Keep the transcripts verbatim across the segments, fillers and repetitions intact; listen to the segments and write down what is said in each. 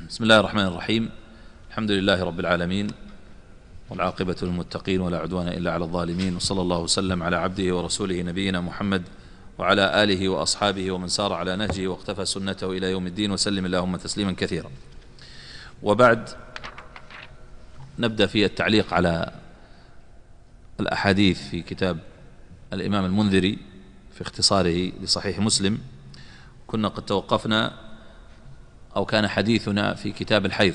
بسم الله الرحمن الرحيم. الحمد لله رب العالمين، والعاقبة للمتقين ولا عدوان إلا على الظالمين، وصلى الله وسلم على عبده ورسوله نبينا محمد وعلى آله وأصحابه ومن سار على نهجه واقتفى سنته إلى يوم الدين، وسلم اللهم تسليما كثيرا. وبعد، نبدأ في التعليق على الأحاديث في كتاب الإمام المنذري في اختصاره لصحيح مسلم. كنا قد توقفنا أو كان حديثنا في كتاب الحيض،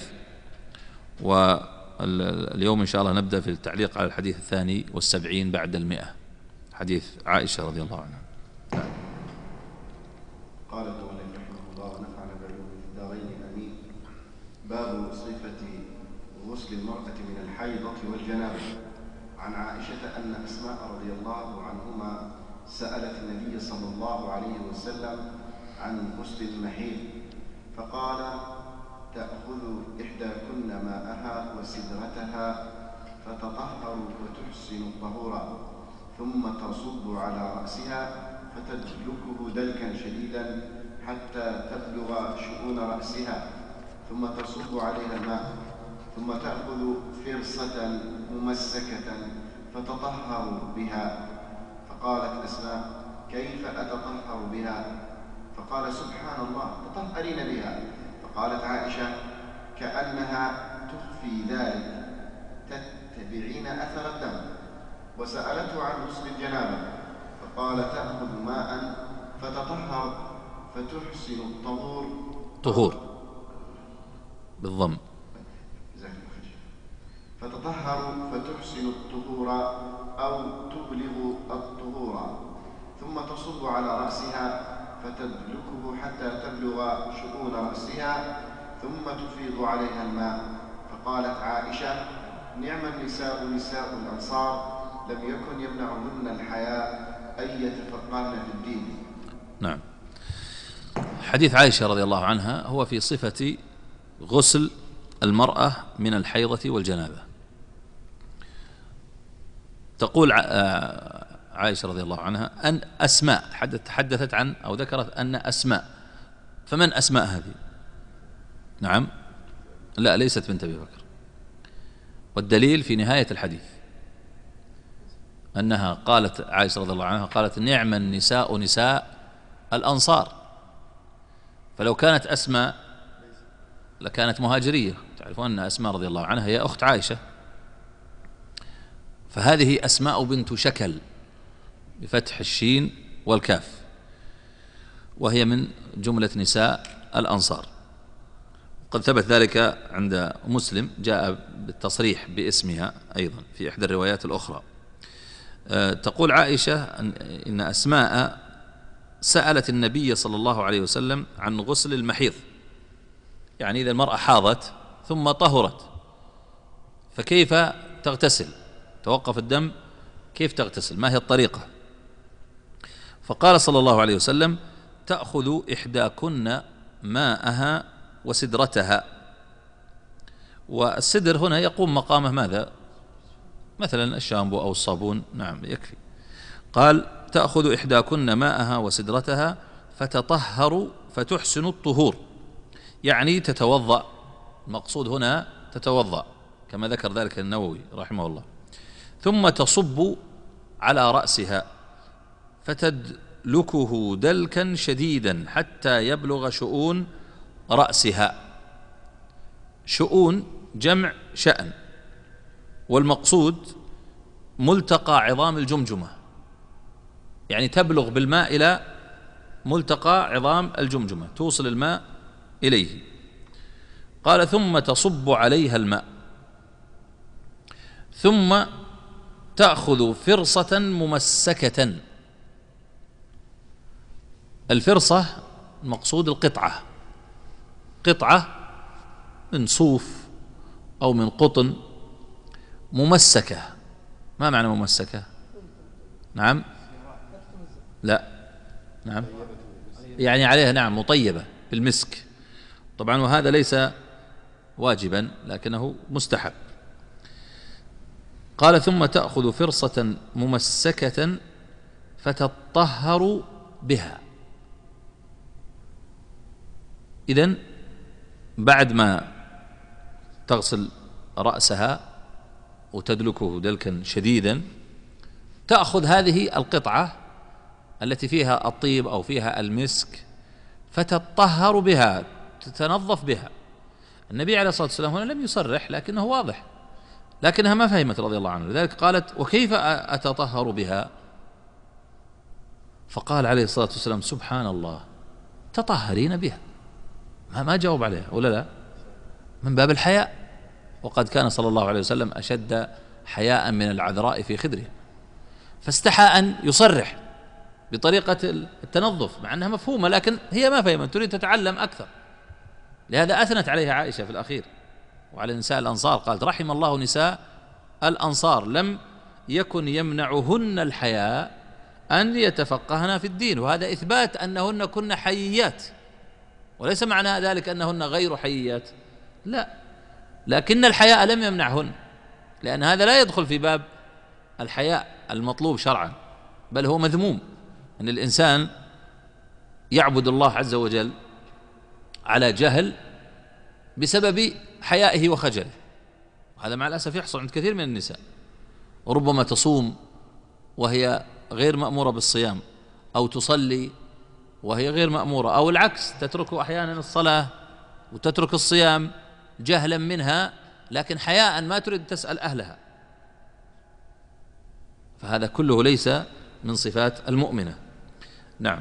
واليوم إن شاء الله نبدأ في التعليق على الحديث الثاني والسبعين بعد المئة، حديث عائشة رضي الله عنها. قال المؤلف رحمه الله ونفعنا بعلومه في الدارين آمين. باب صفة غسل المرأة من الحيضة والجنابة. عن عائشة أن أسماء رضي الله عنهما سألت النبي صلى الله عليه وسلم عن غسل المحيض، فقال: تأخذ إحداكن ماءها وسدرتها فتطهر وتحسن الطهور، ثم تصب على رأسها فتدلكه دلكا شديدا حتى تبلغ شؤون رأسها، ثم تصب عليها الماء، ثم تأخذ فرصة ممسكة فتطهر بها. فقالت أسماء: كيف أتطهر بها؟ فقال: سبحان الله، تطهرين بها. فقالت عائشة: كأنها تخفي ذلك، تتبعين أثر الدم. وسألته عن غسل الجنابة، فقال: تأخذ ماء فتطهر فتحسن الطهور طهور بالضم فتطهر فتحسن الطهور أو تبلغ الطهور، ثم تصب على رأسها فتدلكه حتى تبلغ شؤون رأسها، ثم تفيض عليها الماء. فقالت عائشة: نعم النساء نساء الأنصار، لم يكن يمنعهن الحياء أن يتفقهن في الدين. نعم. حديث عائشة رضي الله عنها هو في صفة غسل المرأة من الحيضة والجنابة. تقول عائشة رضي الله عنها أن أسماء تحدثت عن أو ذكرت أن أسماء. فمن أسماء هذه؟ نعم، لا، ليست بنت أبي بكر. والدليل في نهاية الحديث أنها قالت عائشة رضي الله عنها قالت: نعم النساء نساء الأنصار. فلو كانت أسماء لكانت مهاجرية. تعرفون أن أسماء رضي الله عنها هي أخت عائشة، فهذه أسماء بنت شكل بفتح الشين والكاف، وهي من جملة نساء الأنصار. قد ثبت ذلك عند مسلم، جاء بالتصريح باسمها أيضا في إحدى الروايات الأخرى. أه تقول عائشة إن أسماء سألت النبي صلى الله عليه وسلم عن غسل المحيض، يعني إذا المرأة حاضت ثم طهرت فكيف تغتسل؟ توقف الدم، كيف تغتسل؟ ما هي الطريقة؟ فقال صلى الله عليه وسلم: تأخذ إحداكن ماءها وسدرتها. والسدر هنا يقوم مقامه ماذا؟ مثلا الشامبو أو الصابون. نعم، يكفي. قال: تأخذ إحداكن ماءها وسدرتها فتطهر فتحسن الطهور، يعني تتوضأ. المقصود هنا تتوضأ كما ذكر ذلك النووي رحمه الله. ثم تصب على رأسها فتدلكه دلكا شديدا حتى يبلغ شؤون رأسها. شؤون جمع شأن، والمقصود ملتقى عظام الجمجمة، يعني تبلغ بالماء إلى ملتقى عظام الجمجمة، توصل الماء إليه. قال: ثم تصب عليها الماء، ثم تأخذ فرصة ممسكة. الفرصة المقصود القطعة، قطعة من صوف أو من قطن ممسكة. ما معنى ممسكة؟ نعم، لا، نعم، يعني عليها نعم مطيبة بالمسك طبعا، وهذا ليس واجبا لكنه مستحب. قال: ثم تأخذ فرصة ممسكة فتطهر بها. إذن بعد ما تغسل رأسها وتدلكه دلكا شديدا تأخذ هذه القطعة التي فيها الطيب أو فيها المسك فتطهر بها، تتنظف بها. النبي عليه الصلاة والسلام هنا لم يصرح لكنه واضح، لكنها ما فهمت رضي الله عنه، لذلك قالت: وكيف أتطهر بها؟ فقال عليه الصلاة والسلام: سبحان الله، تطهرين بها. ما ما جاوب عليها ولا لا؟ من باب الحياء، وقد كان صلى الله عليه وسلم أشد حياء من العذراء في خدرها، فاستحى أن يصرح بطريقة التنظف مع أنها مفهومة، لكن هي ما فهمت، تريد تتعلم أكثر. لهذا أثنت عليها عائشة في الأخير وعلى نساء الأنصار، قالت: رحم الله نساء الأنصار لم يكن يمنعهن الحياء أن يتفقهن في الدين. وهذا إثبات أنهن كن حييات، وليس معنى ذلك أنهن غير حييات، لا، لكن الحياء لم يمنعهن، لأن هذا لا يدخل في باب الحياء المطلوب شرعا، بل هو مذموم أن الإنسان يعبد الله عز وجل على جهل بسبب حيائه وخجله. وهذا مع الأسف يحصل عند كثير من النساء، وربما تصوم وهي غير مأمورة بالصيام، أو تصلي وهي غير مأمورة، أو العكس، تترك أحيانا الصلاة وتترك الصيام جهلا منها، لكن حياء ما تريد تسأل أهلها. فهذا كله ليس من صفات المؤمنة. نعم.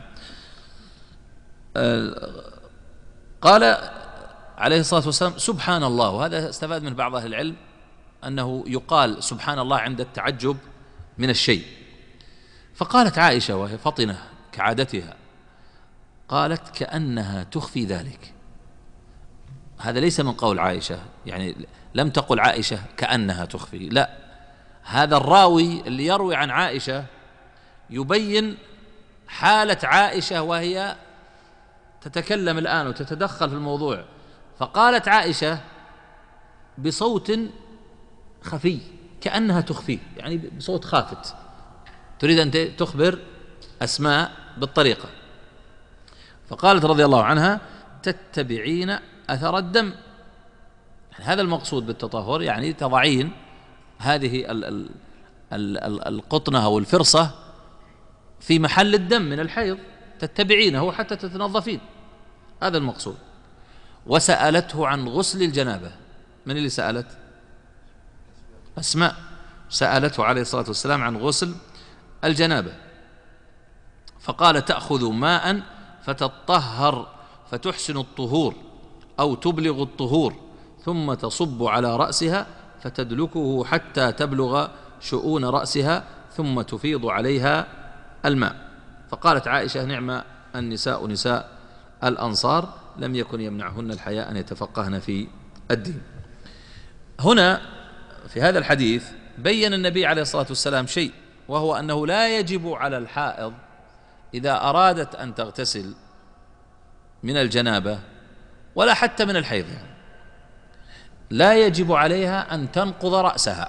قال عليه الصلاة والسلام: سبحان الله. وهذا استفاد من بعض أهل العلم أنه يقال سبحان الله عند التعجب من الشيء. فقالت عائشة وهي فطنة كعادتها، قالت: كأنها تخفي ذلك. هذا ليس من قول عائشة، يعني لم تقل عائشة كأنها تخفي، لا، هذا الراوي اللي يروي عن عائشة يبين حالة عائشة وهي تتكلم الآن وتتدخل في الموضوع. فقالت عائشة بصوت خفي كأنها تخفيه، يعني بصوت خافت، تريد أن تخبر أسماء بالطريقة. فقالت رضي الله عنها: تتبعين أثر الدم. يعني هذا المقصود بالتطهر، يعني تضعين هذه ال ال ال القطنة أو الفرصة في محل الدم من الحيض، تتبعينه حتى تتنظفين، هذا المقصود. وسألته عن غسل الجنابة. من اللي سألت؟ أسماء، سألته عليه الصلاة والسلام عن غسل الجنابة، فقال: تأخذ ماء فتطهر فتحسن الطهور أو تبلغ الطهور، ثم تصب على رأسها فتدلكه حتى تبلغ شؤون رأسها، ثم تفيض عليها الماء. فقالت عائشة: نعم النساء نساء الأنصار لم يكن يمنعهن الحياء أن يتفقهن في الدين. هنا في هذا الحديث بين النبي عليه الصلاة والسلام شيء، وهو أنه لا يجب على الحائض إذا أرادت أن تغتسل من الجنابة ولا حتى من الحيض، يعني لا يجب عليها أن تنقض رأسها.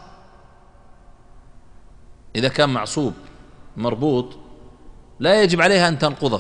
إذا كان معصوب مربوط لا يجب عليها أن تنقضه،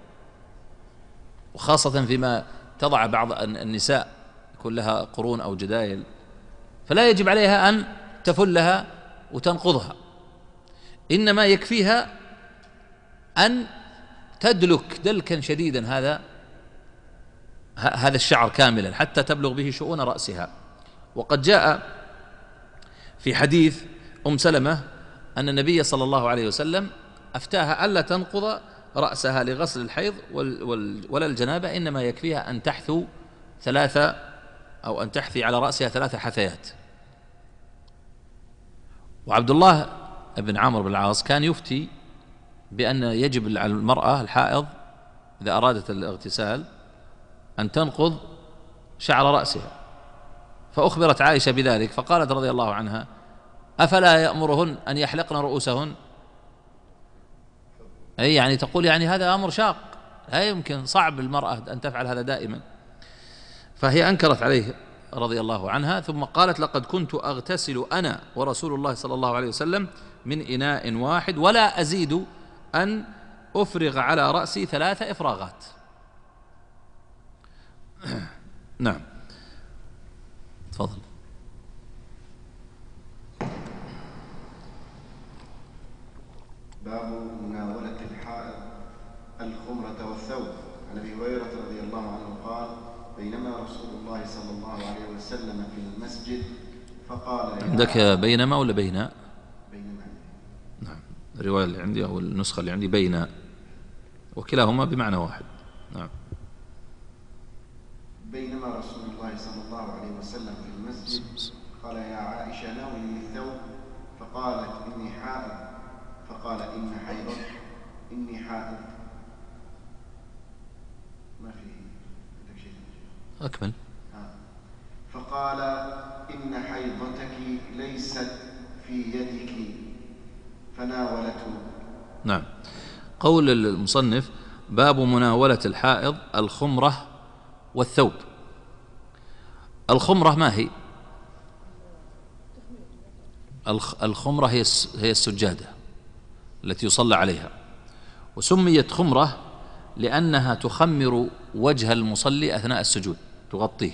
وخاصة فيما تضع بعض النساء يكون لها قرون أو جدايل، فلا يجب عليها أن تفلها وتنقضها، إنما يكفيها أن تدلك دلكا شديدا هذا هذا الشعر كاملا حتى تبلغ به شؤون رأسها. وقد جاء في حديث أم سلمة أن النبي صلى الله عليه وسلم أفتاها ألا تنقض رأسها لغسل الحيض ولا الجنابة، إنما يكفيها أن تحثو ثلاثة أو أن تحثي على رأسها ثلاثة حثيات. وعبد الله بن عمرو بن العاص كان يفتي بأن يجب على المرأة الحائض إذا أرادت الاغتسال أن تنقض شعر رأسها، فأخبرت عائشة بذلك فقالت رضي الله عنها: أفلا يأمرهن أن يحلقن رؤوسهن؟ أي يعني تقول يعني هذا أمر شاق، لا يمكن، صعب المرأة أن تفعل هذا دائما. فهي أنكرت عليه رضي الله عنها، ثم قالت: لقد كنت أغتسل أنا ورسول الله صلى الله عليه وسلم من إناء واحد ولا أزيد أن أفرغ على رأسي ثلاث إفراغات. نعم. تفضل. باب مناولة الحائض الخمرة والثوب. عن أبي هريرة رضي الله عنه قال: بينما رسول الله صلى الله عليه وسلم في المسجد فقال: عندك بينما ولا بين؟ بينما. نعم، الرواية اللي عندي أو النسخة اللي عندي بين، وكلاهما بمعنى واحد. نعم. بينما رسول الله صلى الله عليه وسلم في المسجد قال: يا عائشة ناولني الثوب، فقالت: إني حائض. فقال: إن حيضك إني حائض. ما في عندك شيء؟ أكمل. فقال: إن حيضتك ليست في يدك، فناولته. نعم. قول المصنف: باب مناولة الحائض الخمرة والثوب. الخمرة ما هي؟ الخمرة هي هي السجادة التي يصلى عليها، وسميت خمرة لأنها تخمر وجه المصلي أثناء السجود، تغطيه.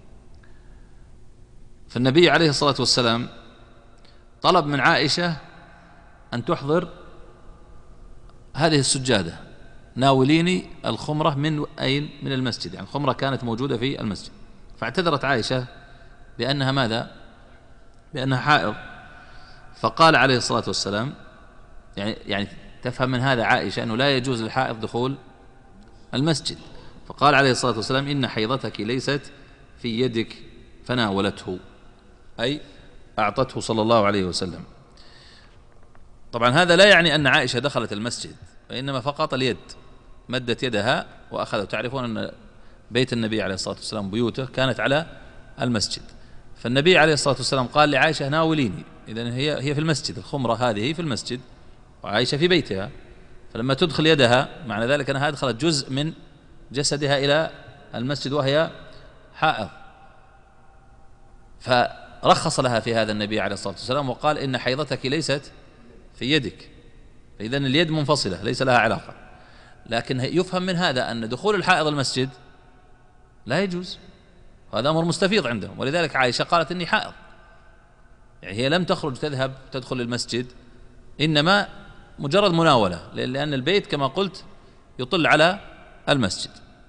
فالنبي عليه الصلاة والسلام طلب من عائشة أن تحضر هذه السجادة: ناوليني الخمرة من أين؟ من المسجد. يعني الخمرة كانت موجودة في المسجد، فاعتذرت عائشة بأنها ماذا؟ بأنها حائض. فقال عليه الصلاة والسلام، يعني يعني تفهم من هذا عائشة أنه لا يجوز للحائض دخول المسجد. فقال عليه الصلاة والسلام: إن حيضتك ليست في يدك، فناولته، أي أعطته صلى الله عليه وسلم. طبعا هذا لا يعني أن عائشة دخلت المسجد، وإنما فقط اليد، مدت يدها وأخذت. تعرفون أن بيت النبي عليه الصلاة والسلام بيوته كانت على المسجد، فالنبي عليه الصلاة والسلام قال لعائشة: ناوليني. إذن هي هي في المسجد، الخمرة هذه في المسجد وعائشة في بيتها، فلما تدخل يدها معنى ذلك أنها أدخلت جزء من جسدها إلى المسجد وهي حائض. فرخص لها في هذا النبي عليه الصلاة والسلام وقال: إن حيضتك ليست في يدك. إذن اليد منفصلة ليس لها علاقة. لكن يفهم من هذا أن دخول الحائض المسجد لا يجوز، هذا أمر مستفيض عندهم. ولذلك عائشة قالت: إني حائض، يعني هي لم تخرج تذهب تدخل المسجد، إنما مجرد مناولة، لأن البيت كما قلت يطل على المسجد.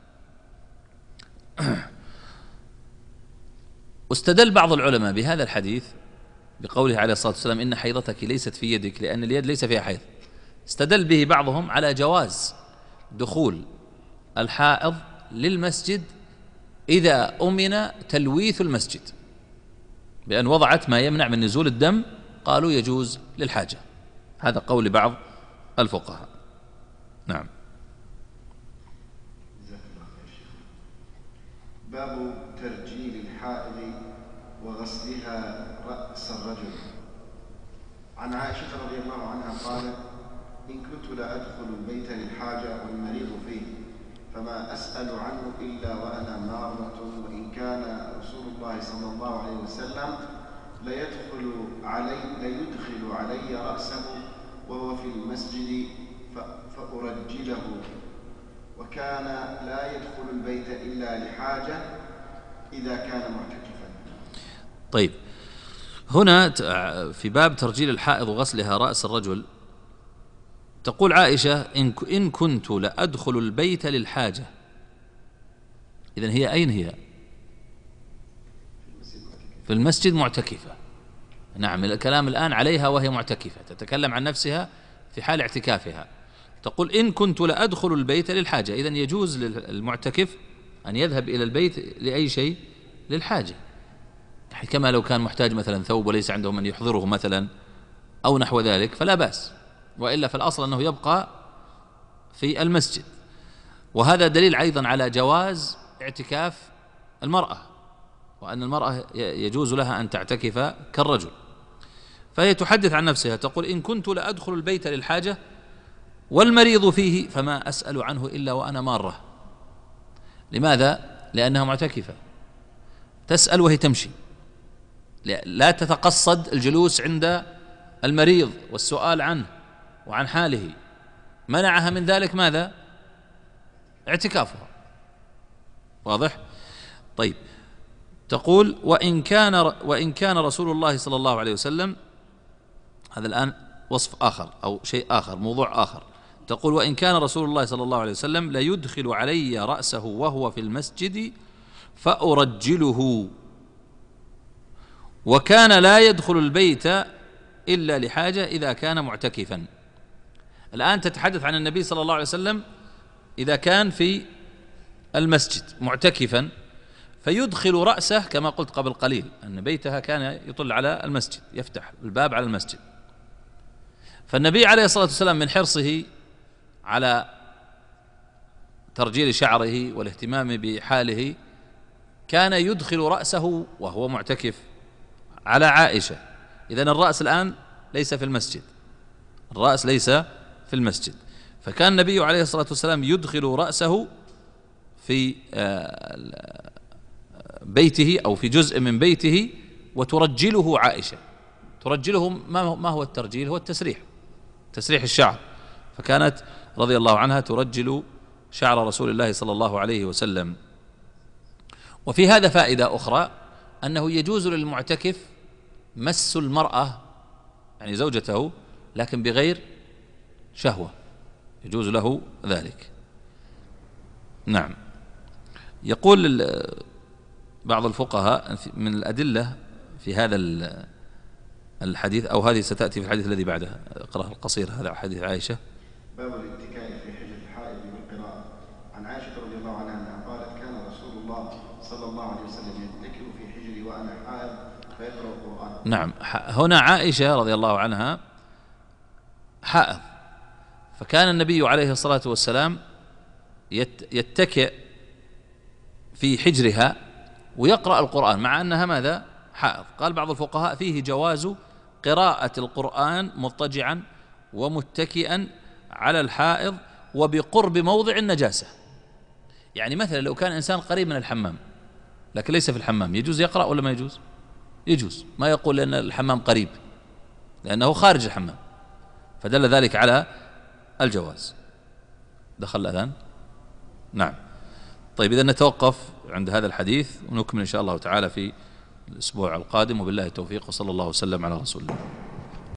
واستدل بعض العلماء بهذا الحديث بقوله عليه الصلاة والسلام: إن حيضتك ليست في يدك، لأن اليد ليس فيها حيض. استدل به بعضهم على جواز دخول الحائض للمسجد إذا أمن تلويث المسجد، بأن وضعت ما يمنع من نزول الدم، قالوا يجوز للحاجة. هذا قول بعض الفقهاء. نعم. باب ترجيل الحائض وغسلها رأس الرجل. عن عائشة رضي الله عنها قالت: إن كنت لا أدخل البيت للحاجة والمريض فيه، فما أسأل عنه إلا وأنا مارة، وإن كان رسول الله صلى الله عليه وسلم ليدخل علي ليدخل علي رأسه وهو في المسجد فأرجله، وكان لا يدخل البيت إلا لحاجة إذا كان معتكفا. طيب، هنا في باب ترجيل الحائض وغسلها رأس الرجل، تقول عائشة: إن كنت لأدخل البيت للحاجة. إذن هي أين هي؟ في المسجد معتكفة. نعم، الكلام الآن عليها وهي معتكفة، تتكلم عن نفسها في حال اعتكافها. تقول: إن كنت لأدخل البيت للحاجة. إذن يجوز للمعتكف أن يذهب إلى البيت لأي شيء، للحاجة، كما لو كان محتاج مثلا ثوب وليس عنده من يحضره مثلا أو نحو ذلك فلا بأس، وإلا فالأصل أنه يبقى في المسجد. وهذا دليل أيضا على جواز اعتكاف المرأة، وأن المرأة يجوز لها أن تعتكف كالرجل. فهي تحدث عن نفسها تقول: إن كنت لأدخل البيت للحاجة والمريض فيه، فما أسأل عنه إلا وأنا مارة. لماذا؟ لأنها معتكفة، تسأل وهي تمشي، لا تتقصد الجلوس عند المريض والسؤال عنه وعن حاله. منعها من ذلك ماذا؟ اعتكافها. واضح؟ طيب، تقول وإن كان وإن كان رسول الله صلى الله عليه وسلم، هذا الآن وصف آخر أو شيء آخر، موضوع آخر. تقول وإن كان رسول الله صلى الله عليه وسلم ليدخل علي رأسه وهو في المسجد فأرجله، وكان لا يدخل البيت إلا لحاجة إذا كان معتكفا. الآن تتحدث عن النبي صلى الله عليه وسلم إذا كان في المسجد معتكفا فيدخل رأسه، كما قلت قبل قليل أن بيتها كان يطل على المسجد، يفتح الباب على المسجد. فالنبي عليه الصلاة والسلام من حرصه على ترجيل شعره والاهتمام بحاله كان يدخل رأسه وهو معتكف على عائشة. إذن الرأس الآن ليس في المسجد، الرأس ليس في المسجد، فكان النبي عليه الصلاة والسلام يدخل رأسه في بيته أو في جزء من بيته وترجله عائشة. ترجله ما هو الترجيل؟ هو التسريح، تسريح الشعر. فكانت رضي الله عنها ترجل شعر رسول الله صلى الله عليه وسلم. وفي هذا فائدة أخرى، أنه يجوز للمعتكف مس المرأة يعني زوجته لكن بغير شهوة، يجوز له ذلك. نعم. يقول بعض الفقهاء من الأدلة في هذا الحديث، أو هذه ستأتي في الحديث الذي بعده، اقرأ القصير هذا حديث عائشة. باب الاتكاء في حجر الحائض بالقراءة. عن عائشة رضي الله عنها أنها قالت كان رسول الله صلى الله عليه وسلم يتكئ في حجري وأنا حائض فيقرأ القرآن. نعم، هنا عائشة رضي الله عنها حائض، فكان النبي عليه الصلاة والسلام يتكئ في حجرها ويقرأ القرآن مع أنها ماذا؟ حائض. قال بعض الفقهاء فيه جواز قراءة القرآن مضطجعا ومتكئا على الحائض وبقرب موضع النجاسة. يعني مثلا لو كان إنسان قريب من الحمام لكن ليس في الحمام، يجوز يقرأ ولا ما يجوز؟ يجوز، ما يقول لأن الحمام قريب، لأنه خارج الحمام، فدل ذلك على الجواز. دخل الأذان؟ نعم. طيب إذا نتوقف عند هذا الحديث ونكمل إن شاء الله تعالى في الأسبوع القادم، وبالله التوفيق، وصلى الله وسلم على رسول الله.